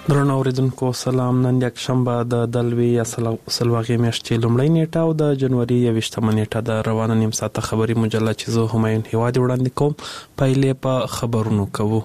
درنو اوریدونکو سلام. نن یک شنبه د دلوي سلواغي میاشتې لومړۍ نیټه او د جنوري 28 نیټه د روانه نیم ساعته خبري مجله چې زه همایون هیواد وړاندې کوم. پایلې په خبرونو کوو.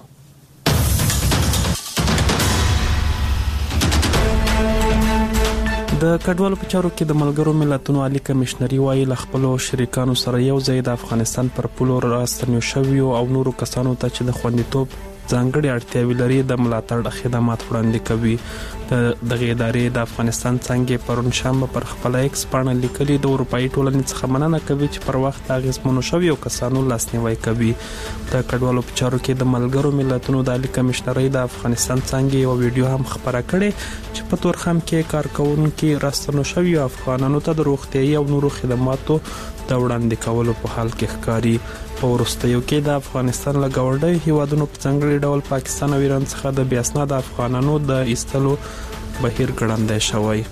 د کډوالو په چارو کې د ملګرو ملتونو عالی کمشنري وايي له خپل شریکانو سره یو ځای د افغانستان پر پولو راستنیو شویو او نورو کسانو ته چې د خوندیتوب ځانګړي اړتیاوې لري د ملاتړ خدمات وړاندې کوي. دغه ادارې د افغانستان څنګه پرون شنبه پر خپل ایکس باندې لیکلي د اروپאי ټولنې څخه مننه کوي چې پر وخت اغیزمنو شویو کسانو لاسنیوي کوي. د کډوالو په چارو کې د ملګرو ملتونو د عالی کمشنري د افغانستان څنګه یو ویډیو هم خبره کړې چې په تورخم کې کارکونکو راستنو شویو افغانانو ته د روغتيایي او نورو خدماتو د وړاندې کولو په حال کې ښکاري. په وروستیو کې د افغانستان له ګاونډي هیوادونو په ځانګړي ډول پاکستان او ایران څخه د بیا اسناد افغانانو د ایستلو بهیر ګړندی شوی.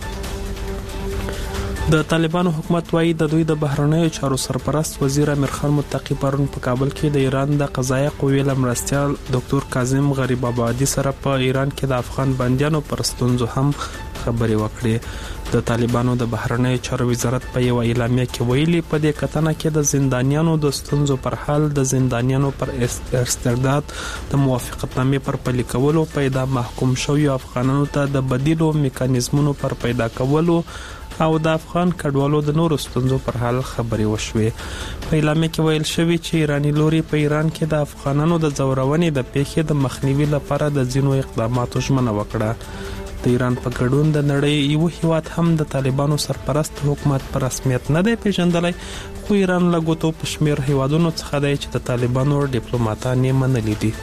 د طالبانو حکومت وايي د دوی د بهرنیو چارو سرپرست وزیر امیر خان متقی پرون په کابل کې د ایران د قضایه قوې لمرستیال ډاکټر کاظم غریب آبادی سره په ایران کې د افغان بندیانو پر ستونزو هم خبرې وکړې. د طالبانو د بهرنیو چارو وزارت په یو اعلامیه کې ویلي په دې کتنه کې د زندانیانو د ستونزو پر حل، د زندانیانو پر استرداد، د موافقتنامې پر پلي کولو، پیدا محکوم شویو افغانانو ته د بدیلو میکانیزمونو پر پیدا کولو او د افغان کډوالو د نورو ستونزو پر حل خبرې وشوې. په اعلامیه کې ویل شوی چې ایرانی لوري په ایران کې د افغانانو د ځورونې د پیښې د مخنیوي لپاره د ځینو اقداماتو ژمنه وکړه. د ایران په ګډون د نړۍ یو هیواد هم د طالبانو سرپرست حکومت پر رسمیت نه دی پیژندلی، خو ایران له ګوتو په شمیر هیوادونو څخه دی چې د طالبانو ډیپلوماټان یې منلي دي.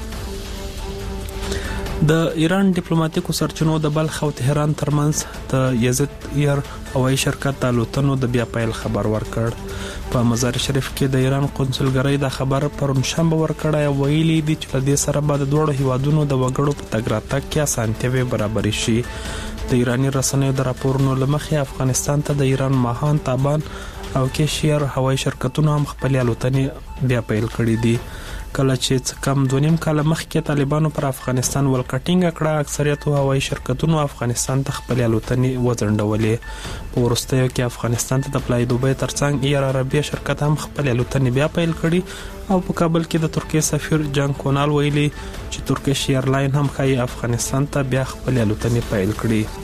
د ایران ډیپلوماټیکو سرچینو د بلخ او تهران ترمنځ د یزد ایر هوایي شرکت د الوتنو د بیا پیل خبر ورکړ. په مزار شریف کې د ایران قونسلګرۍ د خبر پرون شنبه ورکړی او ویلي دي چې له دې سره به د دوړو هیوادونو د وګړو په تګ راتګ کې اسانتیاوې برابرې شي. د ایرانی رسنیو د راپورونو له مخې افغانستان ته د ایران ماهان، تابان او کیشیر هوایي شرکتونو هم خپل الوتنې بیا پیل کړې دي. کله چې کم 2.5 کال مخکې طالبانو پر افغانستان ولکټینګ کړه، اکثریت هوایي شرکتونو افغانستان ته خپل الوتنې وځنډولې. په وروستیو کې افغانستان ته د فلای دوبۍ ترڅنګ ایر عربیه شرکت هم خپل الوتنې بیا پیل کړي او په کابل کې د ترکیه سفیر جان کونال ویلي چې ترکیش ایرلاین هم ښایي افغانستان ته بیا خپل الوتنې پیل کړي.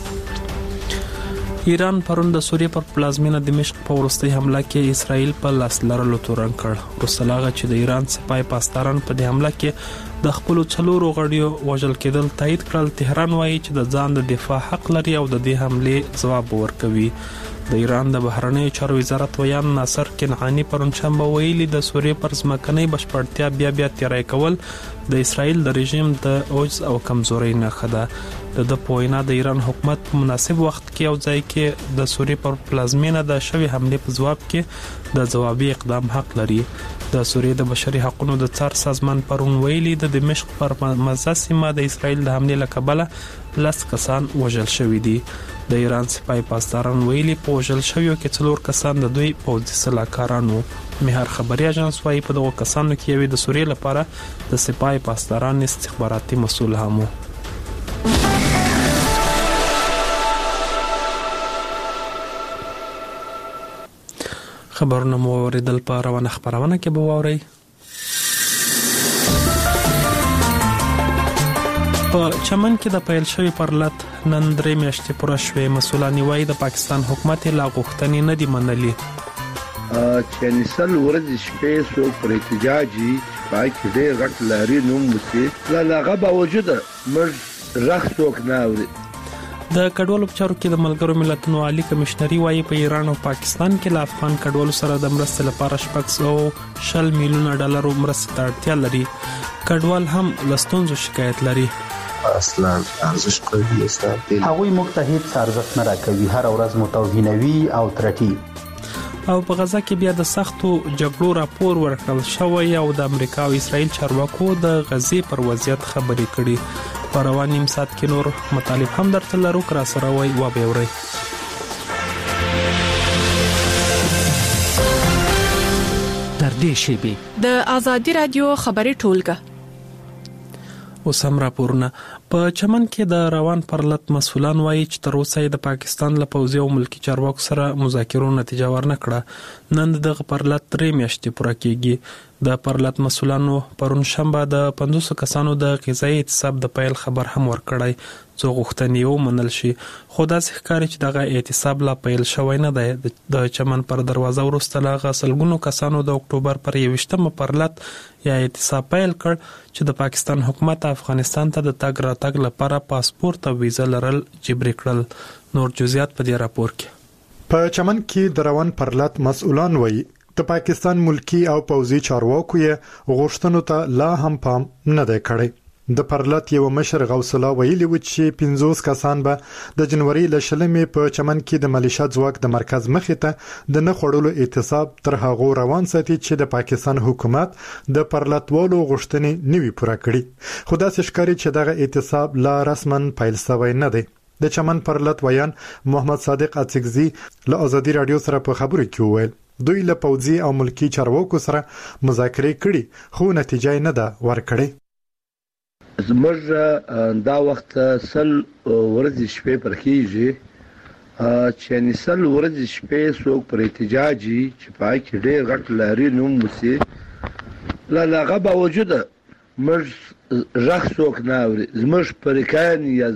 ایران پرون د سوریې پر پلازمینه دمشق په وروستۍ حمله کې اسرائیل په لاس لرلو تورن کړ. وروسته له هغه چې د ایران سپای پاسداران په دې حمله کې د خپلو 4 غړیو وژل کېدل تایید کړل، تهران وایي چې د ځان د دفاع حق لري او د دې حملې ځواب ورکوي. د ایران د بهرنیو چارو وزارت ویان ناصر کنعانی پرون شنبه ویلي د سوریې پر ځمکنۍ بشپړتیا بیا تیاری کول د اسرائیل د رژیم د عجز او کمزورۍ نښه ده. د پوینا د ایران حکومت په مناسب وخت کې او ځای کې د سوریې پر پلازمینه د شوی حمله په ځواب کې د ځوابي اقدام حق لري. د سوریې د بشري حقوقو د څار سازمان پرون ویلي د دمشق پر مزه سیمه د اسرائیل د حمله لکبله 10 کسان وژل شوی دي. د ایران سپای پاسداران ویلي په وژل شویو کې 4 کسان د دوی پوځي سلاکارانو. مهر خبري اژانس وايي په دغه کسانو کې یوې د سوریې لپاره د سپای پاسداران استخباراتي مسؤل هم و. خبرونه مو اوریدل په روانه خبرونه کې به واورئ. په چمن کې د پیل شوی پرلط نن 3 میاشتې پوره شوې. مسؤلان وايي د پاکستان حکومت لا غوښتنې نه دي منلي. چې نسل ورځ شپې سو پر احتجاجي پاکي دې غټ لاري نوم وسی لا غبا وجوده مر رخصوک ناوري. د کډوالو په چارو کې د ملګرو ملتونو عالی کمشنري وايي په ایران او پاکستان کې له افغان کډوالو سره د مرستې لپاره 660 میلیونه ډالر مرستې ته اړتیا لري. کډوال هم له ستونزو شکایت لري. اصلا ارزش قوي نشته. هغوی موږ ته هیڅ ارزښت نه راکوي، هر ورځ متوهینوي او ترټي. او په غزا کې بیا د سختو جګړو راپور ورکړل شوی او د امریکا او اسرائیل چارواکو د غزې پر وضعیت خبرې کړي. په روان نیم ساعت کې نور مطالب هم درته لرو، کرا سره وای و به اوري. در دې شیبې د ازادي رادیو خبري ټولګه وسم راپورونه په چمن کې د روان پرلط مسولان وایي چې تر اوسه د پاکستان له پوځي او ملکی چارواکو سره مذاکرو نتیجه ورنه کړه. نن دغه پرلط 3 میاشتې پوره کیږي. د پرلط مسولانو پرون شنبه د 500 کسانو د غذایی اعتصاب د پیل خبر هم ورکړی څو غوښتنې ومنل شي، خو داسې ښکاري چې دغه اعتصاب لا پیل شوی نه دی. د چمن پر دروازه وروسته لا سلګونو کسانو د اکتوبر پر 21 پرلط یا اعتصاب پیل کړ چې د پاکستان حکومت افغانستان ته د تګ راتګ لپاره پاسپورت او ویزه لرل جبري کړل. نور جزئیات په دې راپور کې. په چمن کې د روان پرلط مسؤلان وایي د پاکستان ملکی او پوځي چارواکو یې غوښتنو ته لا هم پام نه دی کړی. د پرلط یو مشر غوث الله ویلي و چې 50 کسان به د جنوري ل شلمې په چمن کې د ملیشیا ځواک د مرکز مخې ته د نه خړولو اعتصاب تر هغه روان ساتي چې د پاکستان حکومت د پرلطوالو غوښتنې نوي پوره کړي. خو داسې ښکاري چې دغه اعتصاب لا رسمن پیل شوی نه دی. د چمن پرلط ویان محمد صادق اڅکزي له ازادي رادیو سره په خبرو کې وویل دوی له پوځي او ملکی چارواکو سره مذاکرې کړي خو نتیجه نه ده ورکړې. زموږ دا وخت سل ورځې شپې پر کېږي چې نسل ورځې شپې څوک پر احتجاجي چې پای کې ډېر غټ لاري نوم وسی لا هغه باوجود موږ ژغ څوک نه اوري. زموږ پریکان یا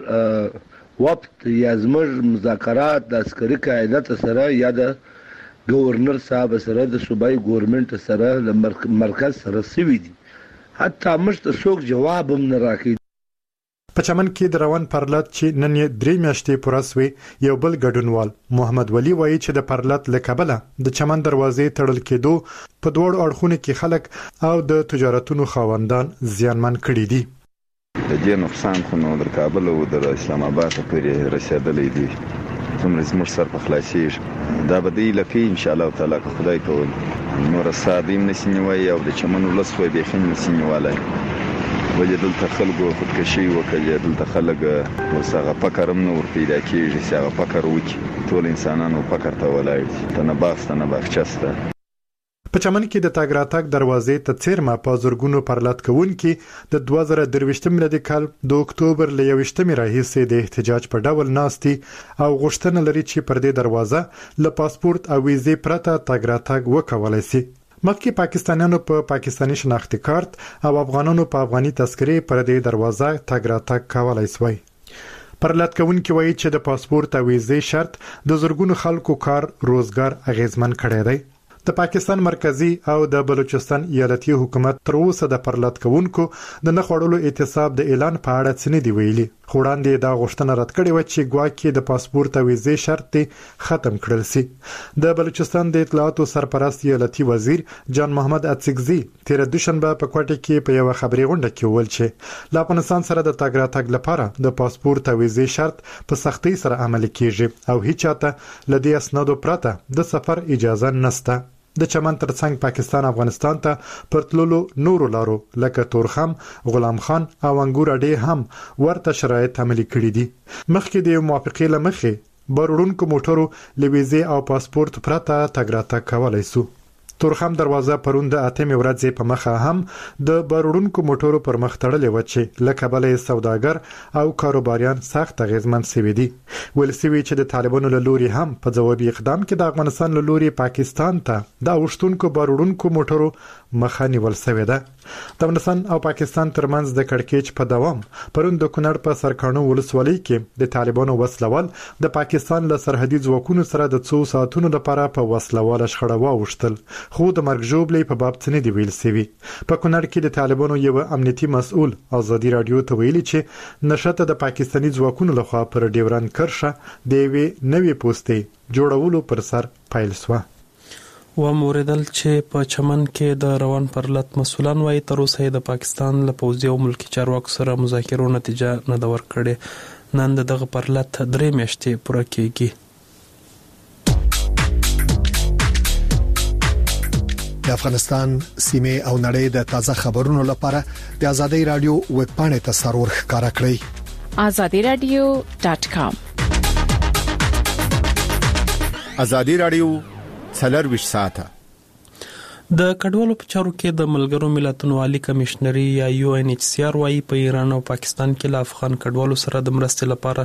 زموږ وفد یا زموږ مذاکرات د عسکري قیادت سره یا د گورنر صاحب سره د صوبایي ګورنمنت سره د مرکز سره سوي دي، حتی موږ ته څوک جواب هم نه راکوي. په چمن کې د روان پرلط چې نن یې 3 میاشتې پوره سوې یو بل ګډونوال محمد ولی وایي چې د پرلط له کبله د چمن دروازې تړل کېدو په دوړ اړخونو کې خلک او د تجارتونو خاوندان زیانمن کړي دي. د دې نقصان خو نو در کابل او در اسلام آباد پورې رسیدلی دی. څومره زموږ سر په خلاصېږي دا به دی لکه ان شاء الله تعالی که خدای کول نور ساده هم نشي نیولی او د چمن ولس وای بیخي نشي نیولی. ولې دلته خلکو خودکشي وکړي، دلته خلک ورڅخه فکر هم نه ور پیدا کېږي چې هغه فکر وکړي. ټول انسانانو فکر ته ولاړ دي، ته نه باغ ته نه باغچه. په چمن کې د تګ راتګ دروازې ته څیرمه په زرګونو پرلط کوونکي د 2023 میلادي کال د اکتوبر ل 21 راهیسې د احتجاج په ډول ناستي او غوښتنه لري چې پر دې دروازه له پاسپورت او ویزې پرته تګ راتګ وکولای شي. مخکې پاکستانیانو په پاکستاني شناختی کارت او افغانانو په افغاني تذکرې پر دې دروازه تګ راتګ کولای شوی. پرلط کوونکي وایي چې د پاسپورت او ویزې شرط د زرګونو خلکو کار روزګار اغیزمن کړی دی. د پاکستان مرکزی او د بلوچستان ایالتي حکومت تر اوسه د پرلط کوونکو د نه خړولو اعتصاب د اعلان په اړه څه نه دی ویلي. خو وړاندې دا غوښتنه رد کړې و چې ګواکې د پاسپورت او ویزې شرط ختم کړل شي. د بلوچستان د اطلاعاتو سرپرست ایالتي وزیر جان محمد اڅکزي تیر دوشنبه په کوټه کې په یو خبري غونډه کې وویل چې له افغانستان سره د تګ راتګ لپاره د پاسپورت او ویزې شرط په سختۍ سره عملي کیږي او هیڅ چاته له دې اسنادو پرته د سفر اجازه نشته. د چمن ترڅنګ پاکستان افغانستان ته پرتللو نورو لارو لکه تورخم، غلام خان او انګور اډې هم ورته شرایط عملي کړي دي. مخکې د موافقې لمخې بارونکو موټرو لویزې او پاسپورت پرته تګ راتګ کولای شو. تورخم دروازه پرون د 8 ورځې په مخه هم د بارونکو موټرو پر مخ تړلې و چې لکه بلې سوداګر او کاروباریان سخت غیزمن سوي دي. ول سوي چې د طالبانو له لوري هم په ځوابي اقدام کې د افغانستان له لوري پاکستان ته د اوښتونکو بارونکو موټرو مخه نیول شوې ده. د افغانستان او پاکستان ترمنځ د کړکېچ په دوام پرون د کونړ په سرکانو ولسوالۍ کې د طالبانو وسلوال د پاکستان له سرحدي ځواکونو سره د 2 ساعتونو لپاره په وسلوال شخړه واوښتل، خو د مرګ ژوبلې په باب څه نه دی ویل شوی. په کونړ کې د طالبانو یو امنیتي مسؤل ازادي رادیو ته ویلي چې نشته د پاکستاني ځواکونو لخوا پر ډیورن کرښه د یوې نوې پوستې جوړولو پر سر پیل شو. و موردل چې په چمن کې د روان پرلط مسولان وایي تر اوسه د پاکستان له پوځي او ملکی چارواکو سره مذاکرو نتیجه نه ده ورکړې. نن دغه پرلط 3 میاشتې پوره کیږي. د افغانستان سیمه او نړۍ د تازه خبرونو لپاره د ازادي رادیو ویب پاڼې ته سرور ښکارا کړئ azadiradio.com. ازادي رادیو څلور ویش ساعته د کډوالو په چارو کې د ملګرو ملتونو عالی کمشنري یا UNHCR وايي په ایران او پاکستان کې له افغان کډوالو سره د مرستې لپاره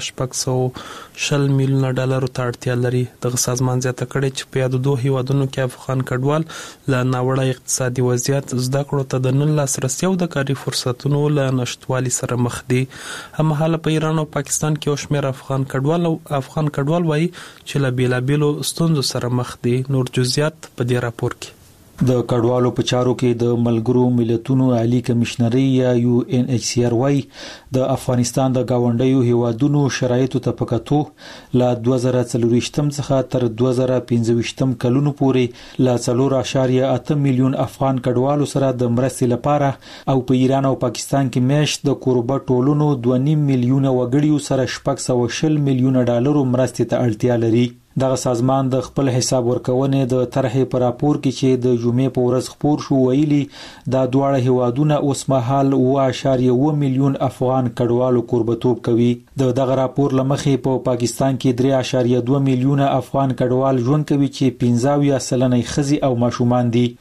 $600 میلیون ته اړتیا لري. د سازمان زیاته کړې چې په یادو دوه هیوادونو کې افغان کډوال له ناوړه اقتصادي وضعیت زده کړو ته د نه لاسرسي او د کاري فرصتونو له نشټوالي سره مخ دي. هماهاله په ایران او پاکستان کې یو شمېر افغان کډوال وايي چې له بیلابیلو ستونزو سره مخ دي. نور جزئیات په دې راپور کې. د کډوالو په چارو کې د ملګرو ملتونو عالی کمشنري یا UNHCR وايي د افغانستان د گاونډیو هیوادونو شرایطو ته پکاتو له 2024 څخه تر 2025 کلونو پورې له 4.8 میلیون افغان کډوالو سره د مرستې لپاره او په ایران او پاکستان کې میاشت د کوربه ټولونو 2.5 میلیون وګړیو سره $600 میلیون مرستې ته اړتیا لري. دغه سازمان د خپل حساب ورکونې د طرحې پر راپور کې چې د جمعې په ورځ خپور شو ویلي دا دواړه هیوادونه اوس مهال 1.1 میلیون افغان کډوالو کوربتوب کوي. دغه راپور لمخې په پاکستان کې 3.2 میلیون افغان کډوال ژوند کوي چې 15% ښځې او ماشومان دي.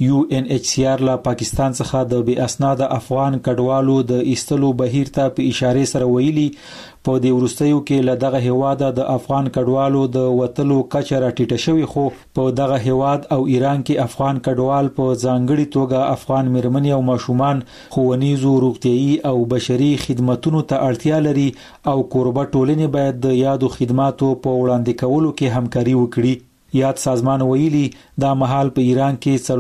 UNHCR له پاکستان څخه د بې اسناده افغان کډوالو د ایستلو بهیر ته په اشاره سره ویلي په دې وروستیو کې له دغه هیواد د افغان کډوالو د وتلو کچه راټیټه شوې، خو په دغه هیواد او ایران کې افغان کډوال په ځانګړي توګه افغان مېرمنې او ماشومان ښوونیزو، روغتیايي او بشري خدماتونو ته اړتیا لري او کوربه ټولنې باید د یادو خدماتو په وړاندې کولو کې همکاري وکړي. یاد سازمان ویلي دا مهال په ایران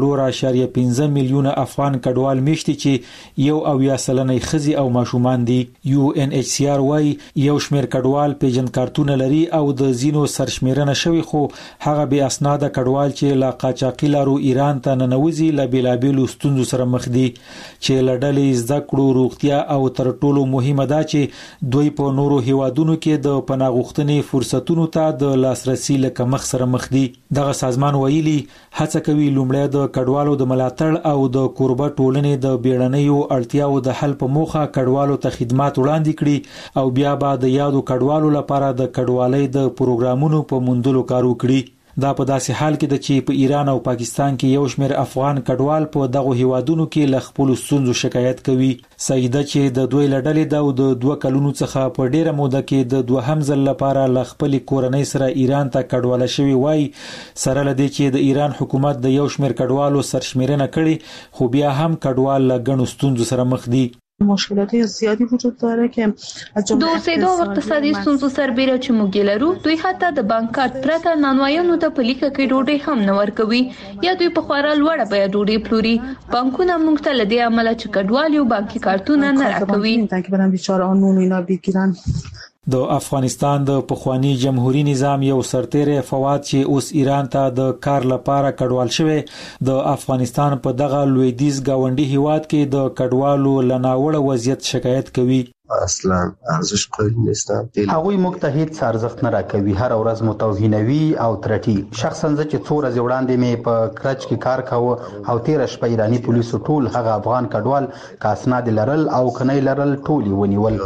کې 4.5 میلیون افغان کډوال میشتي چې 1.8% ښځې او ماشومان دي. UNHCR وايي یو شمېر کډوال پیژند کارتونه لري او د زینو سرشمیرنه شوی، خو هغه بې اسناده کډوال چې له قاچاقي لارو ایران ته ننوځي له بیلابیلو ستونزو سره مخ دي چې له ډلې زده کړو، روغتیا او تر ټولو مهمه ده چې دوی په نورو هیوادونو کې د پناه غوښتنې فرصتونو ته د لاسرسي له کمښت سره مخ دي. دغه سازمان ویلي هڅه کوي لومړی د کډوالو د ملاتړ او د کوربه ټولنې د بیړنیو اړتیاو د حل په موخه کډوالو ته خدمات وړاندې کړي او بیا به د یادو کډوالو لپاره د کډوالۍ د پروګرامونو په موندلو کار وکړي. دا په داسې حال کې ده چې په ایران او پاکستان کې یو شمېر افغان کډوال په دغه هیوادونو کې له خپلو ستونزو شکایت کوي. سیده چې د دوی له ډلې ده او د 2 کلونو څخه په ډیره موده کې د دوهم ځل لپاره له خپلې کورنۍ سره ایران ته کډواله شوي وای، سره له دې چې د ایران حکومت د یو شمېر کډوالو سرشمیرنه کړي، خو بیا هم کډوال له ګڼو ستونزو سره مخ دي. مشکلات زیادی وجود داره که از جمله د اوسېدو او اقتصادي ستونزو سربېره چې موږ لرو، دوی حتی د بانک کارت پرته نانوایانو ته په لیکه کې ډوډۍ هم نه ورکوي یا دوی په خورا لوړه بیه ډوډۍ پلوري. بانکونه موږ ته له دې امله چې کډوال یو بانکي کارتونه نه راکوي که برن بیچاره آنون اینا بگیرن. د افغانستان د پخوانی جمهوریت نظام یو سرتیری فواد چې اوس ایران ته د کار لپاره کډوال شوی، د افغانستان په دغه لویدیځ گاونډي هیواد کې د کډوالو لناوړه وضعیت شکایت کوي. اصلا ارزش قائل نیستم. هغوی موږ ته هیڅ ارزښت نه راکوي، هر ورځ متوهینوي او ترټي. شخصا زه چې 2 ورځې وړاندې مې په کرچ کې کار کاوه او 13 شپه ایرانی پولیسو ټول هغه افغان کډوال که اسناد لرل او کنه لرل ټول ونیول.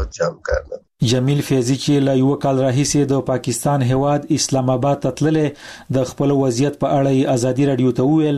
جمیل فیضی چې له یو کال راهیسې د پاکستان هواد اسلام آباد ته تللی، د خپل وضعیت په اړه ازادي رادیو ته وویل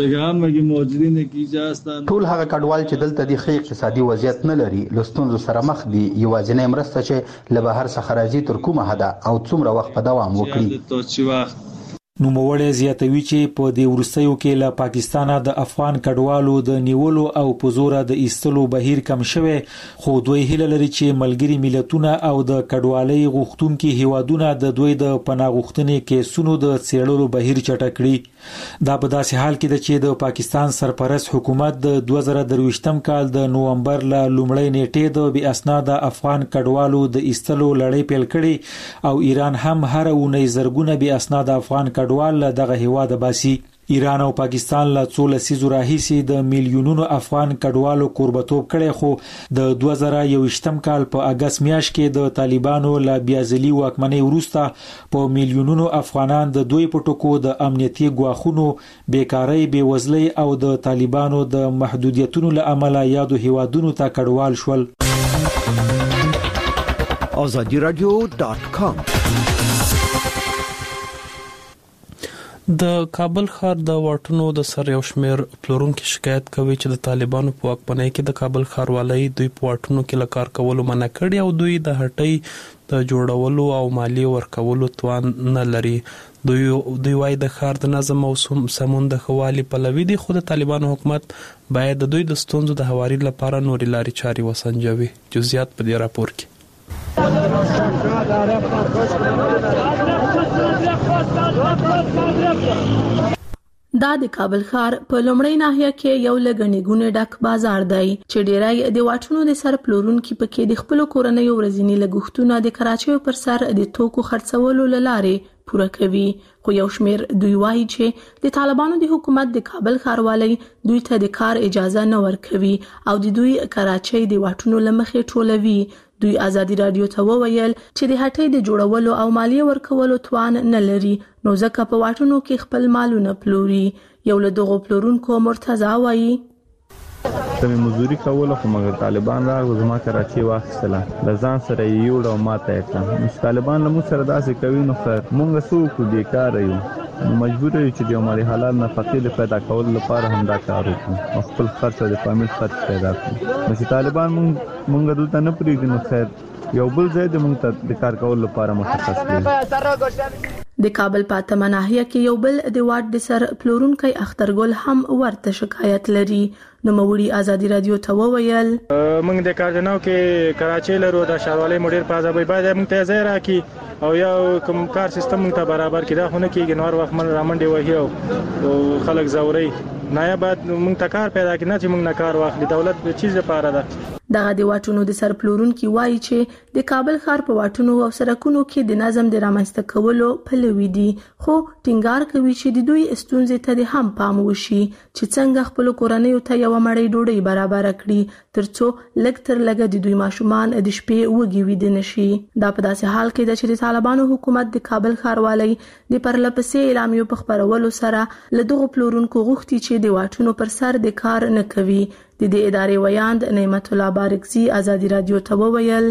ټول هغه کډوال چې دلته د ښه اقتصادي وضعیت نه لري له ستونزو سره مخ دي. یوازینۍ مرسته چې له بهر څخه راځي تر کومه حده او څومره وخت په دوام وکړي. نوموړی زیاتوي چې په دې وروستیو کې له پاکستانه د افغان کډوالو د نیولو او په زوره د ایستلو بهیر کم شوی، خو دوی هیله لري چې ملګري ملتونه او د کډوالۍ غوښتونکي هیوادونه د دوی د پناه غوښتنې کیسونو د څېړلو بهیر چټک کړي. دا په داسې حال کې ده چې د پاکستان سرپرست حکومت د 2023 کال د نومبر له لومړۍ نیټې د بې اسناده افغان کډوالو د ایستلو لړۍ پیل کړي او ایران هم هر اونۍ زرګونه بې اسناده افغان کډوال له دغه هیواده باسي. ایران او پاکستان له 2 لسیزو راهیسې د میلیونونو افغان کډوالو کوربتوب کړي، خو د 2021 کال په اگست میاشت کې د طالبانو له بیازلي واکمنۍ وروسته په میلیونونو افغانان د دوی په ټکو د امنیتي ګواښونو، بیکارۍ، بیوزلۍ او د طالبانو د محدودیتونو له امله یادو هیوادونو ته کډوال شول. azadiradio.com د کابل ښار د واټونو د سر یو شمېر پلورونکو شکایت کوي چې د طالبانو په واکمنۍ کې د کابل ښاروالۍ دوی په واټونو کې له کار کولو منع کړي او دوی د هټۍ د جوړولو او مالیې ورکولو توان نه لري. دوی وايي د ښار د نظم او سمون د ښه والي پلوي دي، خو د طالبانو حکومت باید د دوی د ستونزو د هواري لپاره نورې لارې چارې وسنجوي. جزئیات په دې راپور کې. دا د کابل ښار په لومړی ناحیه کې یو لګنی ګونه ډک بازار دی چې ډیری د واټونو د سر پلورونکو پکې د خپل کورنۍ ورځنی لګښتونه د کراچۍ پر سر د توکو خرڅولو لاره پوره کوي. خو یو شمیر دوی وایي چې د طالبانو د حکومت د کابل ښاروالۍ دوی ته د کار اجازه نه ورکوي او د دوی کراچۍ د واټونو لمخې ټولوي. دوی آزادي رادیو ته وویل چې د هټۍ د جوړولو او مالیې ورکولو توان نه لري، نو ځکه په واټونو کې خپل مالونه پلوري. یو له دغو پلورونکو مرتضی وایي سمې مزدوري کوله، خو مګر طالبان راغلل زما کراچۍ واخیستله، له ځان سره یې یوړه او ماته یې کړه. چې طالبان له موږ سره داسې کوي نو خیر موږ څه وکړو، بیکاره یو، نو مجبور یو چې د یو مالي حلال نفقې د پیدا کولو لپاره همدا کار وکړو او خپل خرڅ او د فامیل خرڅ پیدا کړو. نو چې طالبان موږ دلته نه پرېږدي نو خیر یو بل ځای د موږ ته د کار کولو لپاره مشخص کړي. د کابل په اتمه ناحیه کې یو بل د واټ د سر پلورونکی اخترګل هم ورته شکایت لري. نو موري آزادي رادیو ته وویل موږ د کارجناو کې کراچۍ لرو، د ښاروالۍ مدیر په ځای باید موږ ته ځای راکړي او یو کوم کار سیستم موږ ته برابر کړي. دا خو نه کېږي، نور وخت من رامنډي وهي او خلک زوري نه بعد موږ ته کار پیدا کړي، نه چې موږ نه کار واخلي. دولت د چیز لپاره ده. دغه د واټونو د سر پلورونکو وایي چې د کابل ښار په واټونو او سړکونو کې د نظم د رامنځته کولو پلوي دي، خو ټینګار کوي چې د دوی ستونزې ته هم پام وشي چې څنګه خپل کورنۍ ته یو مړۍ ډوډۍ برابر کړي ترڅو لږ تر لږه د دوی ماشومان د شپې وږي ویده نشي. دا په داسې حال کې ده چې د طالبانو حکومت د کابل ښاروالۍ د پرلپسې اعلامیو په خبرولو سره له دغو پلورونکو غوښتي چې د واټونو پر سر د کار نه کوي. د دې ادارې ویاند نعمت الله بارکزي آزادي رادیو ته وویل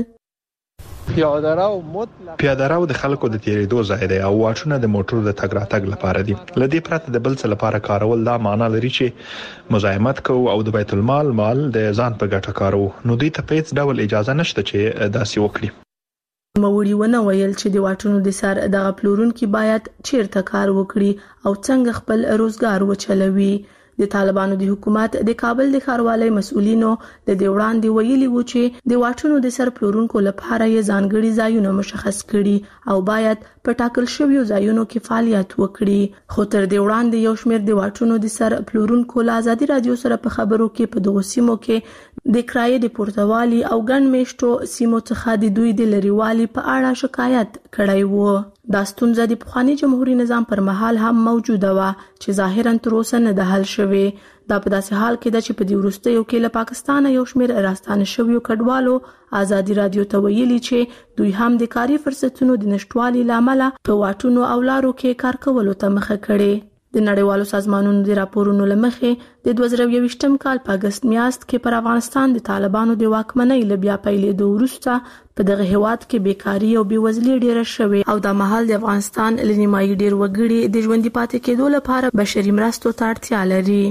پیاده رو د خلکو د تیریدو ځای دی او واټونه د موټرو د تګ راتګ لپاره دي. لدې پرته د بل څه لپاره کارول دا معنی لري چې مزاحمت کوو او د بیت المال مال د ځان په ګټه کارو، نو دوی ته هیڅ ډول اجازه نشته چې داسې وکړي. موري ونه ویل چې د واټونو د سر دغه پلورونکو باید چیرته کار وکړي او څنګه خپل روزګار وچلوي. د طالبانو د حکومت د کابل د ښاروالۍ مسؤلینو د دې وړاندې ویلي و چې د واټونو د سر پلورونکو لپاره یې ځانګړي ځایونه مشخص کړي او باید په ټاکل شویو ځایونو کې فعالیت وکړي. خو تر دې وړاندې یو شمېر د واټونو د سر پلورونکو له آزادي رادیو سره په خبرو کې په دغو سیمو کې د کرایې د پورتوالي او ګڼ میشتو سیمو څخه د دوی د لريوالي په اړه شکایت کړی و. دا ستونزه د پخوانی جمهوریت نظام پر مهال هم موجوده و چې ظاهرا تر اوسه نه ده حل شوې. دا په داسې حال کې ده چې په دې وروستیو کې له پاکستان یو شمېر راستانه شویو کډوالو آزادي رادیو ته ویلي چې دوی هم د کاري فرصتونو د نشټوالي لامل په واټونو او لارو کې کار کولو ته مخه کړي. د نړیوالو سازمانونو د راپورونو لمخې د 2020م کال په اگست میاشت کې پر افغانستان د طالبانو د واکمنۍ له بیا پیلېدو وروسته په دغه هیواد کې بیکاری او بېوزلي ډېره شوې او د مهال د افغانستان لنیمایي ډېر وګړي د ژوندي پاتې کېدو لپاره بشري مرستو ته اړتیا لري.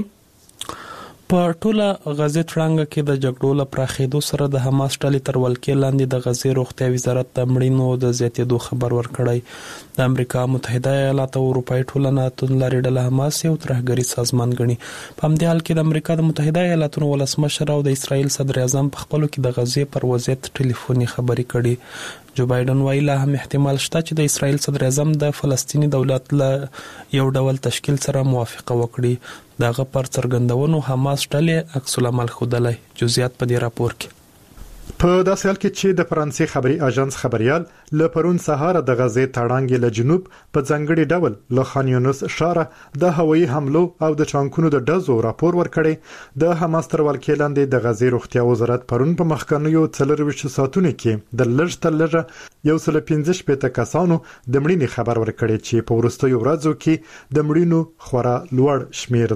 په ټوله غزې تړانګه کې د جګړو له پراخېدو سره د حماس ډلې تر ولکې لاندې د غزې روغتیا وزارت د مړینو د زیاتېدو خبر ورکړی. د امریکا متحده ایالات او اروپایي ټولنه توندلارې ډله حماس یو ترهګري سازمان ګڼي. په همدې حال کې د امریکا د متحده ایالاتونو ولسمشر او د اسرائیل صدر اعظم په خپلو کې د غزې پر وضعیت ټلیفوني خبرې کړي. جو بایدن وایي لا هم احتمال شته چې د اسرائیل صدر اعظم د فلسطینی دولت له یو ډول تشکیل سره موافقه وکړي. دغه پر څرګندونو حماس ډلې عکس العمل ښودلی. جزئیات په دې راپور کې. په داسې حال کې چې د فرانسې خبري اژانس خبريال له پرون سهار د غزې تړانګې له جنوب په ځنګړي ډول له خان یونس ښار د هوایي حملو او د ټانکونو د ډزو راپور ورکړي. د حماس تر ولکې لاندې د غزې روغتیا وزارت پرون په مخکنیو 24 ساعتونو کې د لږ تر لږه 115 کسانو د مړینې خبر ورکړي چې په وروستیو ورځو کې د مړینو خورا لوړ شمیر دی.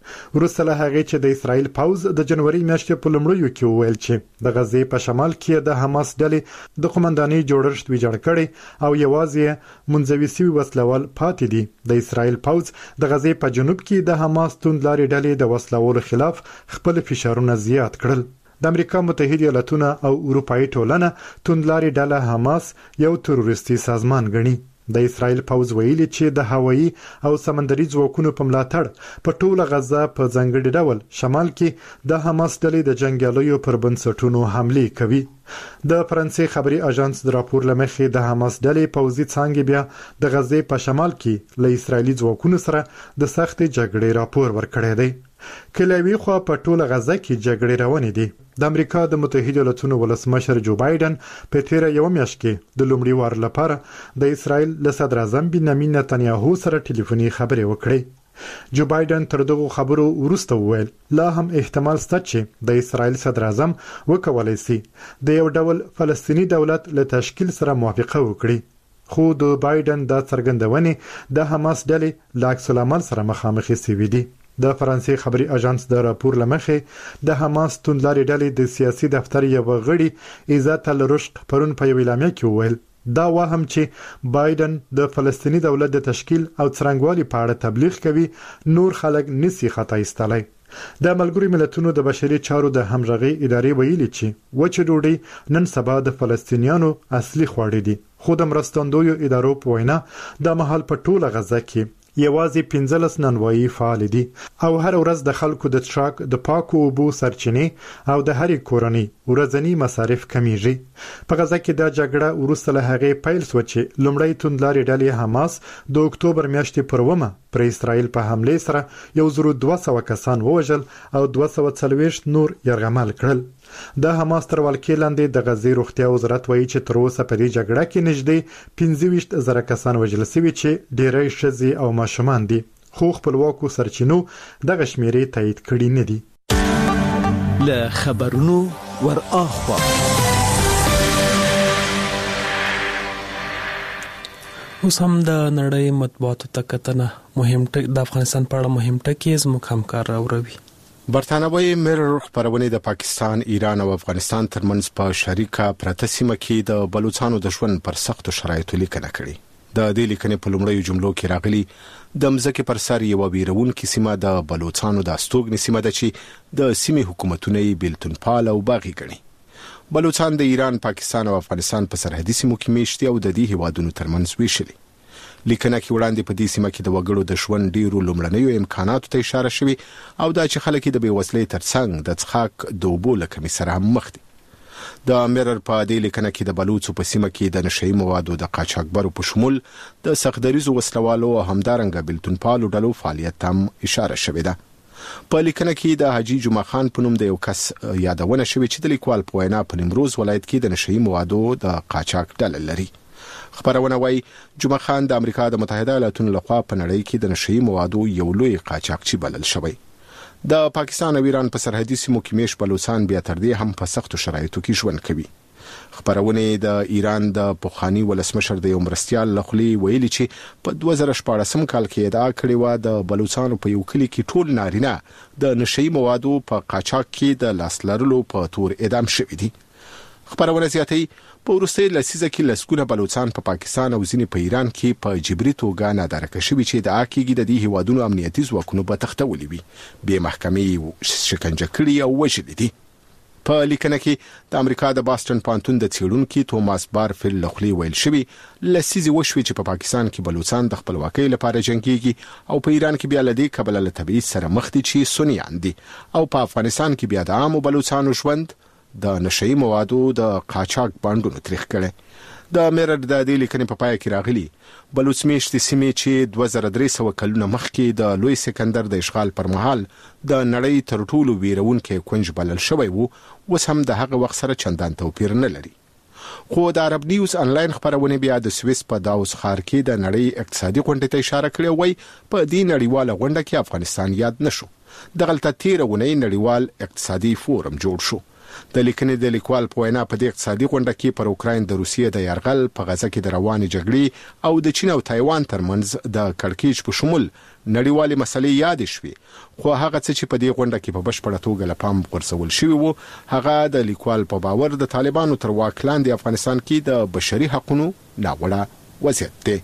وروسته له هغې چې د اسرائیل پوځ د جنوري میاشتې په لومړیو کې وویل چې د غزې په شمال کې د حماس ډلې د قومندانۍ جوړښت ویجاړ کړي او یوازې منځوي سوي وسلوال پاتې دي. د اسرائیل پوځ د غزې په جنوب کې د حماس توندلارې ډلې د وسلوالو خلاف خپل فشارونه زیات کړل. د امریکا متحده ایالاتونه او اروپאי ټولنه توندلارې ډله حماس یو تروریستي سازمان ګڼي. د اسرائیل پوځ ویلي چې د هوایي او سمندري ځواکونو په ملاتړ په ټوله غزه په ځانګړي ډول شمال کې د حماس ډلې د جنګیالیو پر بنسټونو حمله کوي. د فرانسې خبري اژانس د راپور لمخې د حماس ډلې پوځي څانګې بیا د غزې په شمال کې له اسرایلی ځواکونو سره د سخت جګړې راپور ورکړی دی. کلوي خو په ټوله غزه کې جګړې روانې دي. د امریکا د متحده ایالاتونو ولسمشر جو بایدن په تیر یو میاشت کې د لومړي وار لپاره د اسرائیل له صدر اعظم بنیامین نتنیاهو سره ټلیفوني خبرې وکړې. جو بایدن تر دغه خبرو وروسته وویل لا هم احتمال شته چې د اسرائیل صدر اعظم وکولای شي د یو ډول فلسطینی دولت له تشکیل سره موافقه وکړي. خو د بایدن د څرګندونې د حماس ډلې له عکس العمل سره مخامخ شوي دي. د فرانسې خبري اژانس د راپور لمخې د حماس توندلارې ډلې د سیاسي دفتر یو غړي عزت الرشق پرون په یو اعلامیه کې وویل دا وهم چې بایدن د فلسطینی دولت د تشکیل او څرنګوالي په اړه تبلیغ کوي نور خلک نسی خطا ایستلای. د ملګرو ملتونو د بشري چارو د همغږي ادارې ویلي چې وچه ډوډۍ نن سبا د فلسطینیانو اصلي خواړه دي. خو د مرستندویو ادارو په وینا د مهال په ټوله غزه کې یوازې 15 نانوایی فعال دي او هر ورځ د خلکو د ټراک د پاکو اوبو سرچینې او د هرې کورنۍ ورځنی مصارف کمیږي. په غزه کې د جګړه وروسته له هغې پیل شو چې لومړی توندلارې ډلې حماس د اکتوبر میاشتې پر 1 پر اسرائیل په حمله سره 1200 کسان ووژل او 240 نور یرغمل کړل. د حماس تر ولکې لاندې د غزې روغتیا وزارت وایي چې تر اوسه په دې جګړه کې نږدې 15,000 کسان وژل شوي چې ډېری ښځې او ماشومان دي. خو خپلواکو سرچینو دغه شمیرې تایید کړي نه دي. له خبرونو ور اخوا اوس هم د نړۍ مطبوعاتو ته کتنه مهم ټکی د افغانستان په اړه مهم ټکی زموږ همکار راوړي. برتانوي میرر خبرونه د پاکستان، ایران او افغانستان ترمنځ په شریکه پرته سیمه کې د بلوچستانو د ژوند پر سختو شرایطو لیکنه کړې. د دې لیکنې په لومړیو جملو کې راغلي د مزکه پر سر یو بیرونکو سیمه د بلوچستانو د استوګنې سیمه ده چې د سیمې حکومتونه یې بیلتونپال او باغی ګڼي. بلوچستان د ایران، پاکستان او افغانستان په سرحدي سیمو کې میشتي او د دې هیوادونو ترمنځ ویشلي. لیکنه کې وړاندې په دې سیمه کې د وګړو د ژوند ډیرو لومړنیو امکاناتو ته اشاره شوی او دا چې خلک د بیوسلې ترڅنګ د څښاک د اوبو له کمی سره هم مخ دي. د میرر په دې لیکنه کې د بلوچو په سیمه کې د نشئی موادو د قاچاقبرو په شمول د سختدریزو وسلوالو او همدارنګه بیلتونپالو ډلو فعالیت هم اشاره شوی ده. په لیکنه کې د حاجی جمعه خان په نوم د یو کس یادونه شوی چې د لیکوال په وینا په نیمروز ولایت کې د نشئی موادو د قاچاق ډله لري. خبرونه وايي جمعه خان د امریکا د متحده ایالاتونو لخوا په نړۍ کې د نشئی موادو یو لوی قاچاقچی بلل شوی. د پاکستان او ایران په سرحدي سیمو کې میش بلوچستان بیا تر دې هم په سختو شرایطو کې ژوند کوي. خبرونه د ایران د پوخانی ولسمشر د یو مرستيال لخوا ویلي چې په 2014 کال کې ادعا کړې و د بلوچستان په یو کلی کې ټول نارینه د نشئی موادو په قاچاق کې د لاس لرلو په تور اعدام شوي دي. خبرونه زیاتوي په وروستي لسیزه کې لسګونه بلوچستان په پاکستان او ځینې په ایران کې په جبري توګه نادرکه شوي چې د اکیګي د دې هیوادونو امنیتي ځواکونو په تختولې وي به محکمې شکنجه کړي او وژلي دي. په لیکنه کې د امریکا د باستن پانتون د څېړونکو توماس بارفیل لخوا ویل شوی لسیزه وشوي چې په پاکستان کې بلوچستان د خپلواکۍ لپاره جنگيږي او په ایران کې بیا لدی قبل له تبعیض سره مخ دي چې سنیان دي او په افغانستان کې بیا د عام بلوچستانو ژوند د نشئی موادو د قاچاق باندونو تاریخ کړي. د میرر د دې لیکنې په پای کې راغلي بلوچ میشتي سیمې چې 2300 کلونه مخکې د لوی سکندر د اشغال پر مهال د نړۍ تر ټولو ویرونکو کونج بلل شوی وو اوس هم د هغه وخت سره چندان توپیر نه لري. خو د عرب نیوز انلاین خبرونه بیا د سويس په داوس ښار کې د نړۍ اقتصادي غونډې ته اشاره کړې وای په دې نړیواله غونډه کې افغانستان یاد نشو. د غلطه تیرونه نړیوال اقتصادي فورم جوړ شو د لیکنې د لیکوال په وینا په دې اقتصادي غونډه کې پر اوکراین د روسیې د یرغل په غزه کې د روانې جګړې او د چین او تایوان ترمنځ د کړکېچ په شمول نړیوالې مسلې یاد شوې خو هغه څه چې په دې غونډه کې په بشپړه توګه له پام غورځول شوی وو هغه د لیکوال په باور د طالبانو تر واک لاندې افغانستان کې د بشري حقوقو ناوړه وضعیت دی.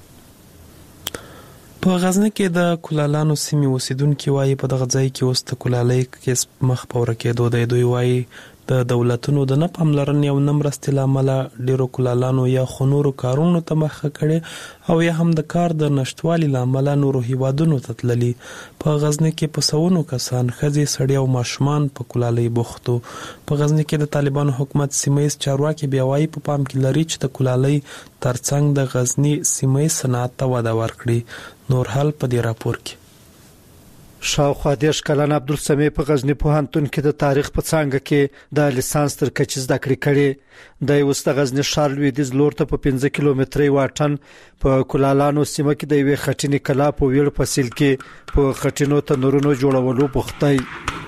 په غزنه کې د کولالانو سیمې اوسیدونکو وايي په دغه ځای کې اوس د کولالۍ کسب مخ په ورکېدو دی. دوی وايي د دولتونو د نه پاملرنې او نه مرستې له امله ډیرو کولالانو یا خنورو کارونو ته مخه کړي او یا هم د کار د نشټوالي له امله نورو هیوادونو ته تللي. په غزنه کې په سونو کسان ښځې سړي او ماشومان په کولالۍ بوختو. په غزنه کې د طالبانو حکومت سیمه‌ییز چارواکي بیا وايي په پام کې لري چې د کولالۍ ترڅنګ د غزنی سیمه‌ییز صنعت ته وده ورکړي. نور حال په دې راپور کې شاوخوا 10 کلن عبدالسمیع په غزنی پوهنتون کې د تاریخ په څانګه کې د لیسانس تر کچې زده کړې کړې. د اوس د غزنی ښار لویدیځ لور ته په 15 کیلومتري واټن په کولالانو سیمه کې د یوې خټینې کلا په ویړ فصیل کې په خټینو تنورونو جوړولو بوختی.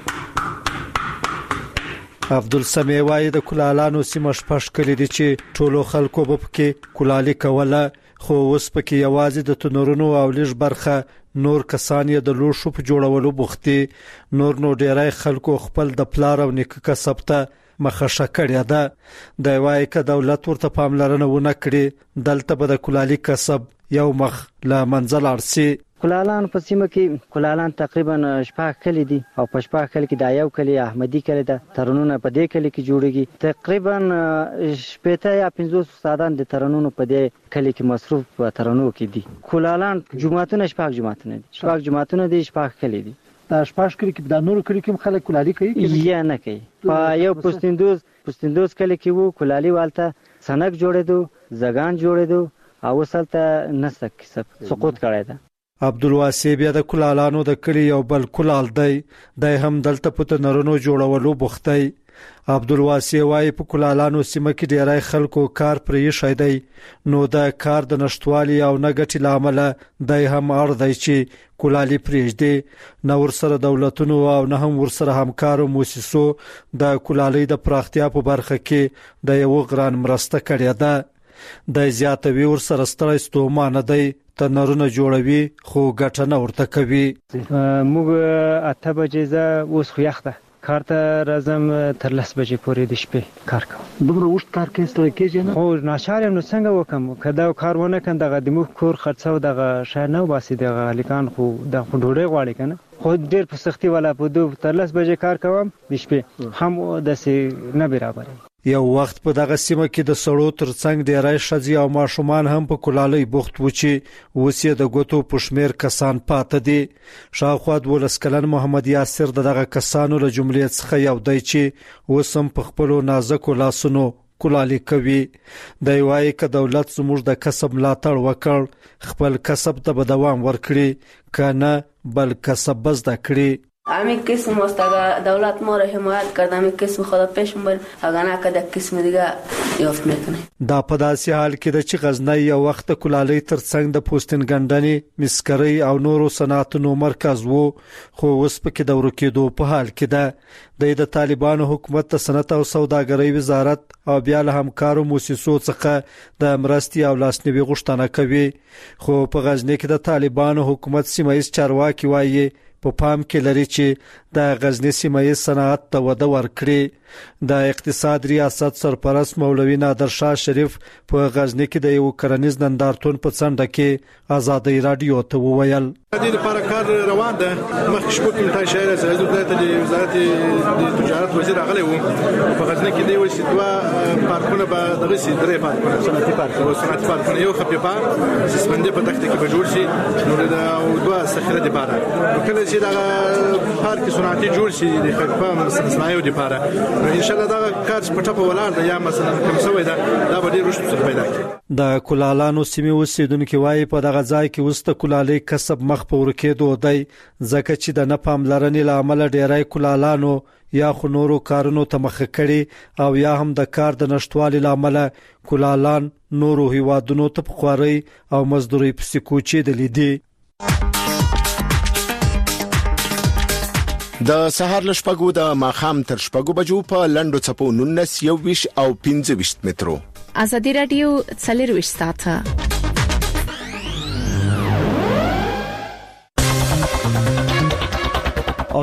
عبدالسمیع وايي د کولالانو سیمه شپږ کلی دي چې ټولو خلکو په کې کولالي کوله خو اوس پکې یوازې د تنورونو او لږ برخه نور کسان یې د لوښو په جوړولو بوختي. نور نو ډیری خلکو خپل د پلار او نیکه کسب ته مخه کړې ده. د وايي ک دولت ورته پاملرنه ونه کړي دلته به د کولالي کسب یو مخ لا منزل ارسي. کولالان په سیمه کې کولالان تقریبا شپږ کلی دي او په شپږ کلی کې دا یو کلی احمدي کلی ده. ترنونه په دې کلی کې جوړیږي. تقریبا 15 یا 15 استادان د ترنونو په دې کلی کې مصروف په ترنو کې دي. کولالان جمعهتونه شپږ جمعهتونه دي. شپږ جمعهتونه دي شپږ کلی دي. دا شپږ کلی کې د نورو کلی کې خلک کولالي کوي یا نه کوي. په یو پوستندوز کلی کې وو کولالي والته سنک جوړېدو زګان جوړېدو او وسلته نسک کسب سقوط کړی ده. عبدالواسع بیا د کولالانو د کلی یو بل کولال دی. د هم دلته په تنورونو جوړولو بوختی. عبدالواسع وايي په کولالانو سیمه کې ډیری خلکو کار پرې شي دی نو د کار د نشټوالي او نګټي لامل د هم اړ دی چې کولالي پرېږدي. نو ورسره دولتونو او نه هم ورسره همکارو مؤسسو د کولالۍ د پراختیا په برخه کې د یو غران مرسته کړې ده. د زیاتوي ورسره ستړی ستومانه دی تنورونه جوړوي خو ګټه نه ورته کوي. موږ 8 بجې زه اوس خو یخ ده کار ته راځم تر 10 بجې پورې د شپې کار کوم. دومره وخت کار کوي ستړی کېږي نه؟ خو ناشاره نو څنګه وکم کدا کار ونه کړم دغه د موږ کور خرڅو دغه شای نه واسي دغه لیکان خو د ډوډۍ غواړي کنه خو ډېر په سختي ولا په دو تر 10 بجې کار کوم د شپې هم د سي نه برابر. یو وخت په دغه سیمه کې د سړو ترڅنګ ډیری ښځې او ماشومان هم په کولالۍ بوخت و چې اوس یې د ګوتو په شمیر کسان پاتې دي. شاوخوا 12 کلن محمد یاسر دغه کسانو له جملې څخه یو دی چې اوس هم په خپلو نازکو لاسونو کولالي کوي. د وايي ک دولت زموږ د کسب ملاتړ وکړ خپل کسب ته به دوام ورکړي کنه بل کسب بزده کړي. همین قسم است اگر دولت ما را حمایت کرد همین قسم خدا پیش بر اگر نه کده قسم دیگه یافت میکنه. دا په داسې حال کې د چې غزنی یو وخت کولالۍ ترڅنګ د پوستین ګندنې مسکرۍ او نورو صنعتونو مرکز وو خو اوس پکې د ورکېدو په حال کې ده. د طالبانو حکومت ته صنعت او سوداګرۍ وزارت او بیا له همکارو مؤسسو څخه د مرستي او لاسنیوي غوښتنه کوي خو په غزنی کې د طالبانو حکومت سیمه‌ییز چارواکي وايي په پام کې لري چې د غزنی سیمه‌ییز صنعت ته وده ورکړي. د اقتصاد ریاست سرپرست مولوی نادر شاه شریف په غزنی کې د یو کرنیز نندارتون په څنډه کې آزادۍ رادیو ته وویل د لپاره کار روان ده. مخکې شپږ کمیټه شهر سره د وزارت د تجارت وزیر راغلی و په غزنی کې دی وسی دوه پارکونه به دغه سي درې پارکونه صنعتي پارکونه یو خپې پارک سسپندې په تخته کې به جوړ شي نو د دوه سخره دی پاره کله چې دا پارک صنعتي جوړ شي د خپل صنایعو دی پاره ان شاء الله دا کار په ټاپه ولار ده یا مثلا کوم څه وای دا به ډیر رښتو سره پیدا کړي. د کولالانو سیمې اوسیدونکو وايي په دغه ځای کې وسته کولالۍ کسب مخ په ورکېدو دی ځکه چې د نه پاملرنې لامل ډیری کولالانو یا خو نورو کارونو ته مخ کړي او یا هم د کار د نشټوالي لامل کولالان نورو هیوادونو ته په خواري او مزدوري پسې کوچېدلې دي. د سهار لشپګو د ماخام تر شپګو بجو په لندو چپو 19 21 او 25 مترو. ازادي رادیو 24 ساعته